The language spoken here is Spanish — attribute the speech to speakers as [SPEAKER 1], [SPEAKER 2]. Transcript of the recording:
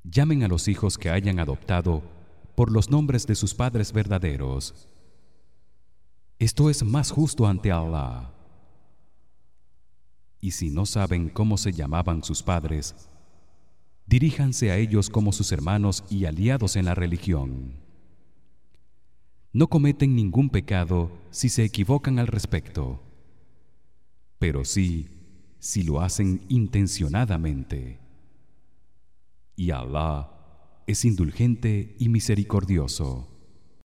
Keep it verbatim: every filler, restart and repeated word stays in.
[SPEAKER 1] llamen a los hijos que hayan adoptado por los nombres de sus padres verdaderos. Esto es más justo ante Allah. Y si no saben cómo se llamaban sus padres, diríjanse a ellos como sus hermanos y aliados en la religión. No cometen ningún pecado si se equivocan al respecto, pero sí si lo hacen intencionadamente. Y Allah es indulgente y misericordioso.